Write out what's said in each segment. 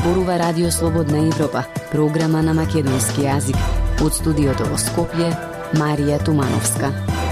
зборува Радио Слободна Европа, програма на македонски јазик. Од студиото во Скопје, Марија Тумановска.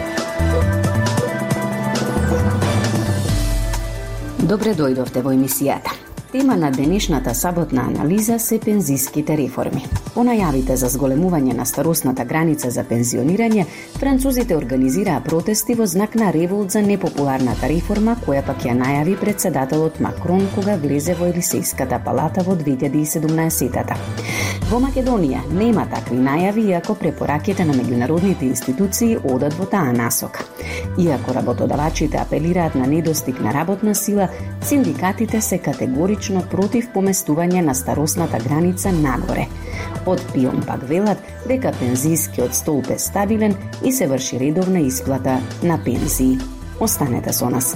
Добре дојдовте во емисијата. Тема на денешната саботна анализа се пензиските реформи. По најавите за зголемување на старосната граница за пензионирање, французите организираа протести во знак на револт за непопуларната реформа, која пак ја најави председателот Макрон кога влезе во Елисејската палата во 2017-та. Во Македонија нема такви најави, иако препораките на меѓународните институции одат во таа насока. Иако работодавачите апелираат на недостиг на работна сила, синдикатите се категорично против поместување на старосната граница нагоре. Од ПИОМ пак велат дека пензискиот столб е стабилен и се врши редовна исплата на пензии. Останете со нас.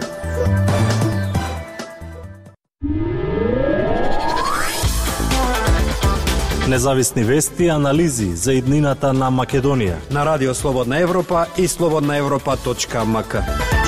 Независни вести и анализи за иднината на Македонија на Радио Слободна Европа и slobodnaevropa.mk.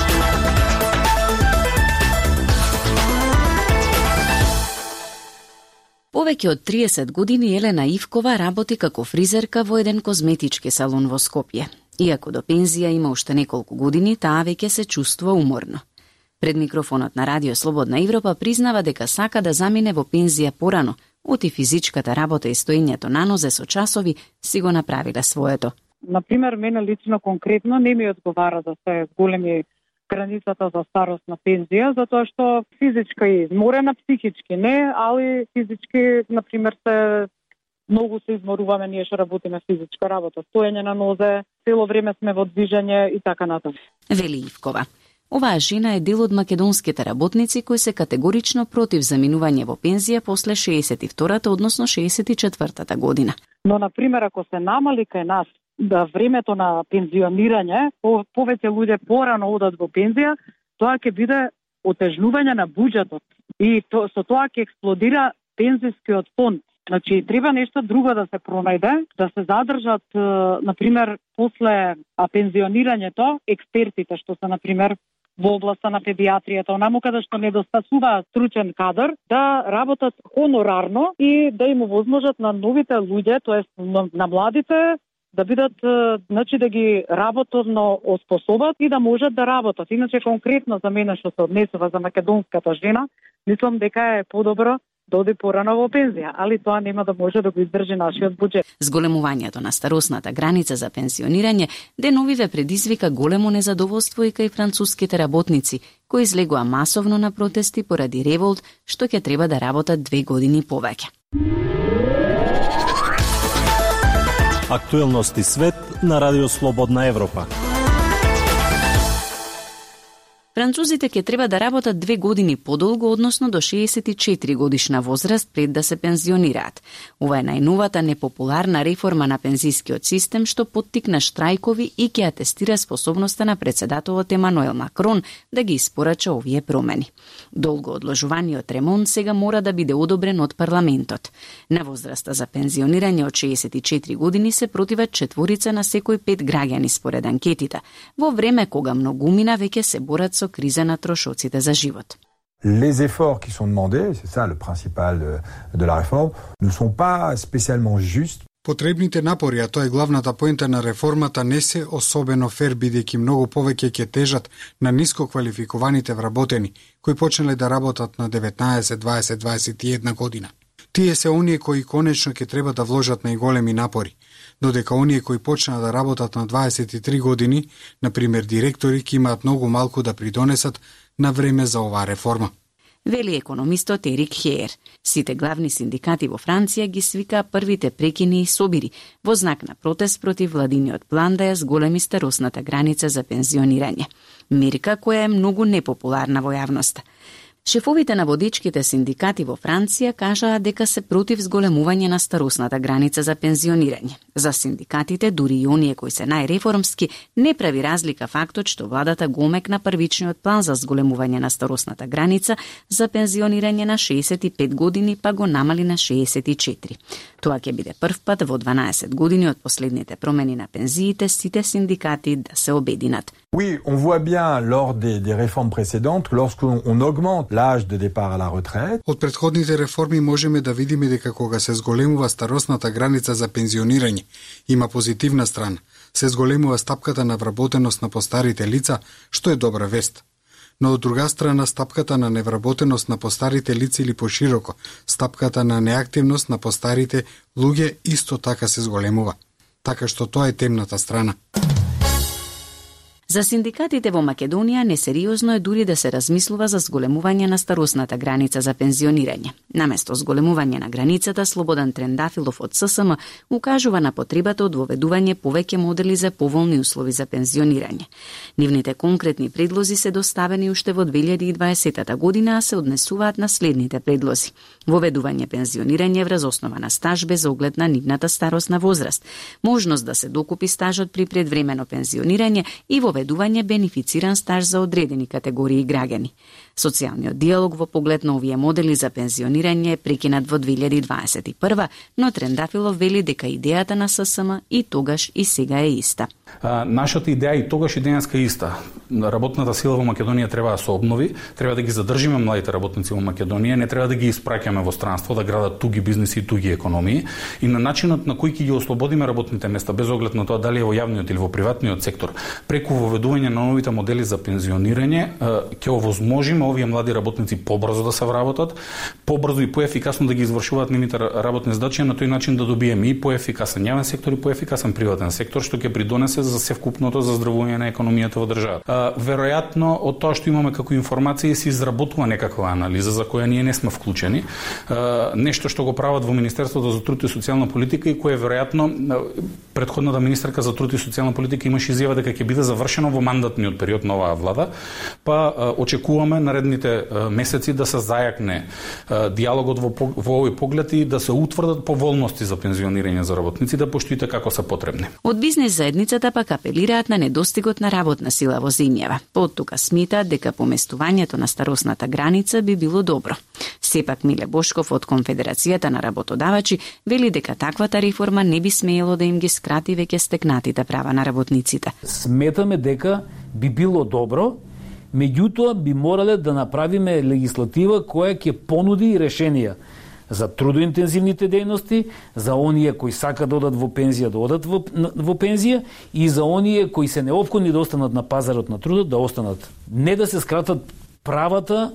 Повеќе од 30 години Елена Ивкова работи како фризерка во еден козметички салон во Скопје. Иако до пензија има уште неколку години, таа веќе се чувствува уморно. Пред микрофонот на Радио Слободна Европа признава дека сака да замине во пензија порано, оти физичката работа и стоењето на нозе со часови си го направиле своето. Например, мене лично конкретно не ми одговара да се големи границата за старост на пензија, затоа што физичка е изморена, психички не, али физички, например, многу се изморуваме, ние што работиме физичка работа, стоење на нозе, цело време сме во движење и така натаму. Вели Ивкова. Оваа жена е дел од македонските работници кои се категорично против заминување во пензија после 62-та, односно 64-та година. Но, например, ако се намали кај нас да времето на пензионирање, повеќе луѓе порано одат во пензија, тоа ќе биде отежнување на буџетот и со тоа ќе експлодира пензискиот фонд. Значи, треба нешто друго да се пронајде, да се задржат, например, после пензионирањето, експертите, што се, например, во областа на педиатријата, онаму каде што недостасува стручен кадар, да работат хонорарно и да им овозможат на новите луѓе, тоест на младите, да бидат, значи да ги работовно оспособат и да можат да работат. Иначе конкретно за мене што се однесува за македонската жена, мислам дека е подобро да оди порано во пензија, али тоа нема да може да го издржи нашиот буџет. Зголемувањето на старосната граница за пензионирање деновиве предизвика големо незадоволство и кај француските работници, кои излегоа масовно на протести поради револт што ќе треба да работат 2 години повеќе. Актуелности свет на Радио Слободна Европа. Французите ќе треба да работат 2 години подолго, односно до 64 годишна возраст пред да се пензионираат. Ова е најновата непопуларна реформа на пензискиот систем што поттикна штрајкови и ќе атестира способноста на председателот Емануел Макрон да ги испорача овие промени. Долго одложуваниот ремонт сега мора да биде одобрен од парламентот. На возраста за пензионирање од 64 години се противат 4 на секој 5 граѓани според анкетите, во време кога многумина веќе се борат со криза на трошоците за живот. Les efforts qui sont demandés, c'est ça le principal de la réforme, ne sont pas spécialement justes. Потребните напори, а тоа е главната поента на реформата, не се особено фер, бидејќи многу повеќе ќе тежат на ниско квалификуваните вработени, кои почнале да работат на 19, 20, 21 година. Тие се оние кои конечно ќе треба да вложат најголеми напори, додека оние кои почнаа да работат на 23 години, например директори, ќе имаат многу малку да придонесат на време за оваа реформа. Вели економистот Ерик Хеер. Сите главни синдикати во Франција ги свика првите прекини и собири во знак на протест против владиниот план да ја зголеми старосната граница за пензионирање. Мерка која е многу непопуларна во јавноста. Шефовите на водичките синдикати во Франција кажаа дека се против зголемување на старосната граница за пензионирање, За синдикатите, дури и оние кои се најреформски, не прави разлика фактот што владата го омекна првичниот план за зголемување на старосната граница за пензионирање на 65 години, па го намали на 64. Тоа ќе биде прв пат во 12 години од последните промени на пензиите сите синдикати да се обединат. Oui, on voit bien lors des réformes précédentes, lorsqu'on augmente l'âge de départ à la retraite. Од претходните реформи можеме да видиме дека кога се зголемува старосната граница за пензионирање, има позитивна страна. Се зголемува стапката на вработеност на постарите лица, што е добра вест. Но од друга страна, стапката на невработеност на постарите лица или пошироко, стапката на неактивност на постарите луѓе исто така се зголемува. Така што тоа е темната страна. За синдикатите во Македонија несериозно е дури да се размислува за зголемување на старосната граница за пензионирање. Наместо зголемување на границата, Слободан Трендафилов од ССМ укажува на потребата од воведување повеќе модели за поволни услови за пензионирање. Нивните конкретни предлози се доставени уште во 2020 година, а се однесуваат на следните предлози: воведување пензионирање врз основа на стаж без оглед на нивната старосна возраст, можност да се докупи стажот при предвремено пензионирање и воведување бенефициран стаж за одредени категории граѓани. Социјалниот диалог во поглед на овие модели за пензионирање е прекинат во 2021, но Трендафилов вели дека идејата на ССМ и тогаш и сега е иста. Нашата идеја и тогаш и денеска е иста. Работната сила во Македонија треба да се обнови, треба да ги задржиме младите работници во Македонија, не треба да ги испраќаме во странство, да градат туги бизнеси и туги економии, и на начинот на кој ќе ги ослободиме работните места, без оглед на тоа дали е во јавниот или во приватниот сектор, преку воведување на новите модели за пензионирање, ќе овозможиме овие млади работници побрзо да се вработат, побрзо и поефикасно да ги извршуваат нивните работни задачи, на тој начин да добиеме и поефикасен јавен сектор и поефикасен приватен сектор, што ќе придонесе за севкупното заздравување на економијата во државата. Веројатно од тоа што имаме како информации се изработува некаква анализа за која ние не сме вклучени, нешто што го прават во Министерството за труд и социјална политика и кое веројатно претходната министерка за труд и социјална политика имаше изјава дека ќе биде завршено во мандатниот период на оваа влада, па очекуваме наредните месеци да се зајакне диалогот во овој поглед и да се утврдат поволности за пензионирање за работниците, поштоите како се потребни. Од бизнес заедницата пак апелираат на недостигот на работна сила во земјава. Поттука смитаат дека поместувањето на старосната граница би било добро. Сепак Миле Бошков од Конфедерацијата на работодавачи вели дека таквата реформа не би смеело да им ги скрати веќе стекнатите права на работниците. Сметаме дека би било добро, меѓутоа би морале да направиме легислатива која ќе понуди решенија за трудоинтензивните дејности, за оние кои сакаат да одат во пензија, да одат во пензија, и за оние кои се неопходни да останат на пазарот на трудот, да останат. Не да се скратат правата,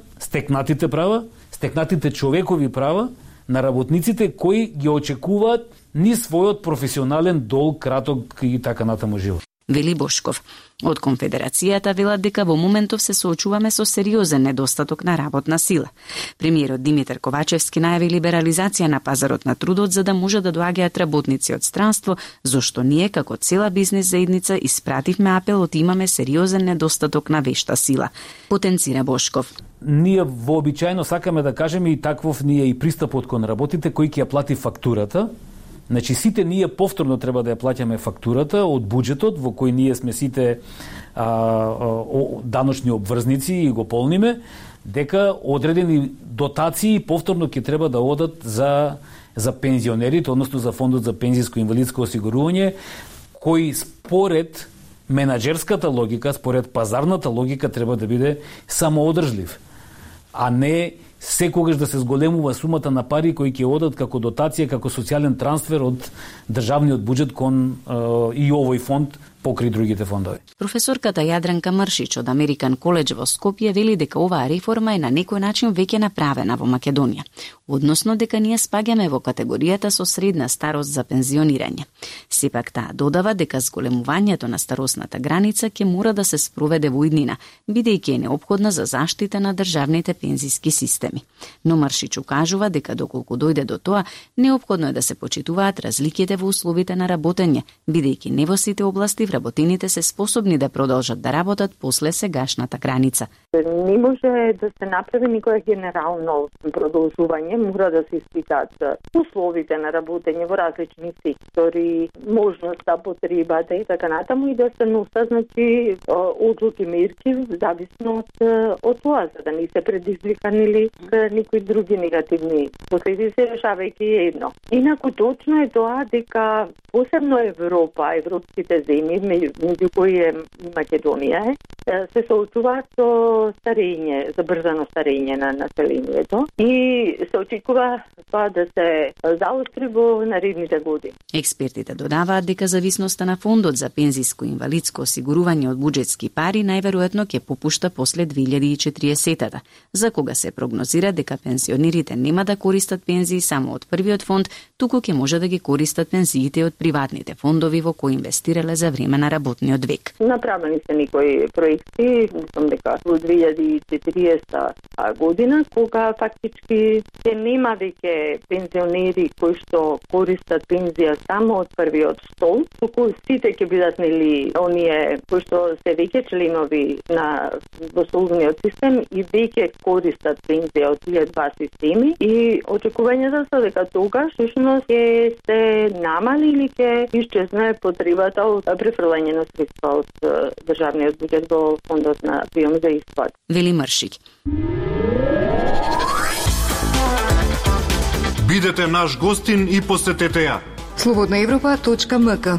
стекнатите човекови права на работниците кои ги очекуваат ни својот професионален дол, краток и така натаму живот. Вели Бошков. Од Конфедерацијата велат дека во моментов се соочуваме со сериозен недостаток на работна сила. Премиерот Димитар Ковачевски најави либерализација на пазарот на трудот за да може да доаѓаат работници од странство, зашто ние како цела бизнес заедница испративме апел од имаме сериозен недостаток на вешта сила. Потенцира Бошков. Ние вообичаено сакаме да кажеме и таквов ние и пристапот кон работите кој ќе ја плати фактурата. Значи, сите ние повторно треба да ја плаќаме фактурата од буџетот во кој ние сме сите даночни обврзници и го полниме, дека одредени дотации повторно ќе треба да одат за пензионерите, односно за фондот за пензиско и инвалидско осигурување, кој според менаџерската логика, според пазарната логика треба да биде самоодржлив, а не секогаш да се зголемува сумата на пари кои ќе одат како дотација, како социјален трансфер од државниот буџет кон и овој фонд покри другите фондови. Професорката Јадранка Мршич од Американ коледж во Скопје вели дека оваа реформа е на некој начин веќе направена во Македонија, односно дека ние спаѓаме во категоријата со средна старост за пензионирање. Сепак таа додава дека зголемувањето на старосната граница ќе мора да се спроведе во иднина, бидејќи е неопходна за заштита на државните пензиски системи. Но Мршич укажува дека доколку дојде до тоа, неопходно е да се почитуваат разликите во условите на работење, бидејќи не во сите области работените се способни да продолжат да работат после сегашната граница. Не може да се направи никоја генерално продолжување, мора да се испитаат условите на работење во различни сектори, можноста, потребата и така натаму и да се носат, значи, одлуки, мерки, зависно од тоа, за да не се предизвикани или никои други негативни последици, решавајќи едно. Инаку точно е тоа дека посебно Европа, европските земји, меѓу кои е Македонија, се соочуваат со старење, забрзано старење на населението и се очекува тоа да се заостри во наредните години. Експертите додаваат дека зависноста на фондот за пензиско и инвалидско осигурување од буџетски пари најверојатно ќе попушта после 2040-та, за кога се прогнозира дека пензионерите нема да користат пензии само од првиот фонд, туку ќе може да ги користат пензиите од приватните фондови во кои инвестирале за време на работниот век. Направени се некои проекти, мислам дека во 2040 година, кога фактички се нема веќе пензионери кои што користат пензија само од првиот стол, туку сите ќе бидат нели оние кои што се веќе членови на столниот систем и веќе користат пензија од тие два системи и очекувањето се дека тогаш всушност ќе се намали или ќе исчезне потребата од префрлање на средства од државниот буџет во фондот на прием за исплат. Вели Мршик. Бидете наш гостин и посетете ја. slobodnaevropa.mk.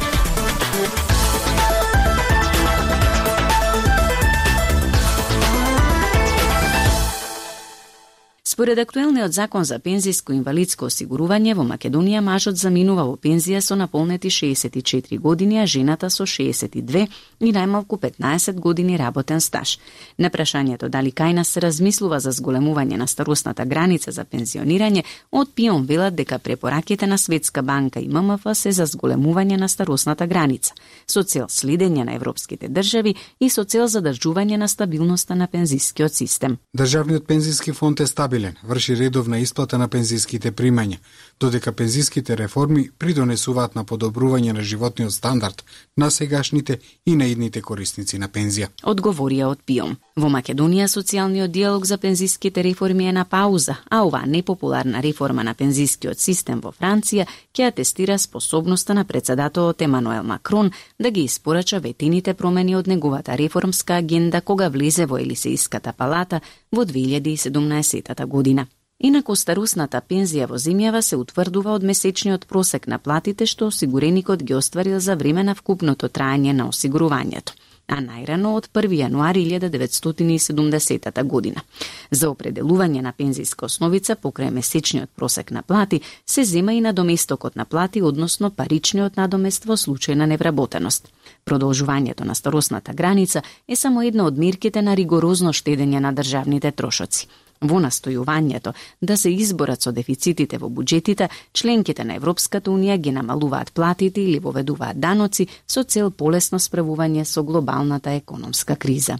Според актуелниот закон за пензиско и инвалидско осигурување во Македонија мажот заминува во пензија со наполнети 64 години, а жената со 62 и најмалку 15 години работен стаж. На прашањето дали кај нас се размислува за зголемување на старосната граница за пензионирање, од ПИОМ велат дека препораките на Светска банка и ММФ се за зголемување на старосната граница, со цел следење на европските држави и со цел задржување на стабилноста на пензискиот систем. Државниот пензиски фонд е стабилен, врши редовна исплата на пензиските примања, додека пензиските реформи придонесуваат на подобрување на животниот стандард на сегашните и на идните корисници на пензија. Одговорија од ПИОМ. Во Македонија социјалниот диалог за пензиските реформи е на пауза, а оваа непопуларна реформа на пензискиот систем во Франција ќе атестира способноста на председателот Емануел Макрон да ги испорача ветените промени од неговата реформска агенда кога влезе во Елисејската палата во 2017 година. Инаку старосната пензија во земјава се утврдува од месечниот просек на платите што осигуреникот ги остварил за време на вкупното траење на осигурувањето, а најрано од 1 јануари 1970 година. За определување на пензиска основица покрај месечниот просек на плати се зема и надоместокот на плати, односно паричниот надомест во случај на невработеност. Продолжувањето на старосната граница е само една од мерките на ригорозно штедење на државните трошоци. Во настојувањето да се изборат со дефицитите во буџетите, членките на Европската унија ги намалуваат платите или воведуваат даноци со цел полесно справување со глобалната економска криза.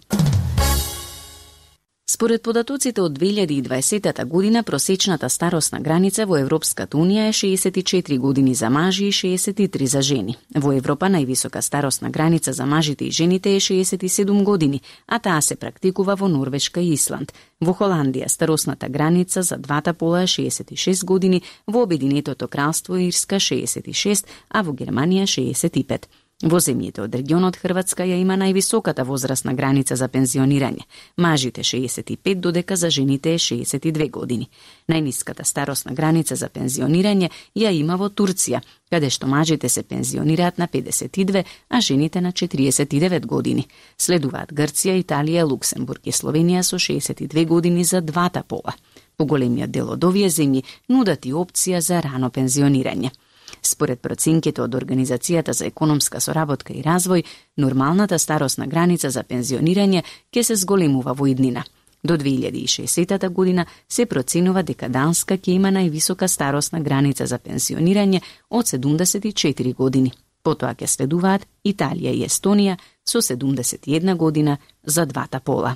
Според податоците од 2020 година, просечната старосна граница во Европската унија е 64 години за мажи и 63 за жени. Во Европа највисока старосна граница за мажите и жените е 67 години, а таа се практикува во Норвешка и Исланд. Во Холандија старосната граница за двата пола е 66 години, во Обединетото кралство Ирска 66, а во Германија 65. Во земјите од регионот Хрватска ја има највисоката возрастна граница за пензионирање. Мажите 65, додека за жените е 62 години. Најниската старосна граница за пензионирање ја има во Турција, каде што мажите се пензионираат на 52, а жените на 49 години. Следуваат Грција, Италија, Луксембург и Словенија со 62 години за двата пола. Поголемиот дел од овие земји нудат и опција за рано пензионирање. Според проценките од Организацијата за економска соработка и развој, нормалната старосна граница за пензионирање ќе се зголемува во иднина. До 2060 година се проценува дека Данска ќе има највисока старосна граница за пензионирање од 74 години. Потоа ќе следуваат Италија и Естонија со 71 година за двата пола.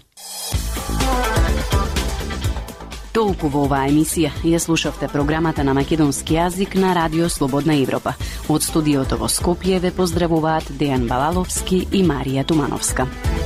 Толку во оваа емисија ја слушавте програмата на македонски јазик на Радио Слободна Европа. Од студиото во Скопје ве поздравуваат Дејан Балаловски и Марија Тумановска.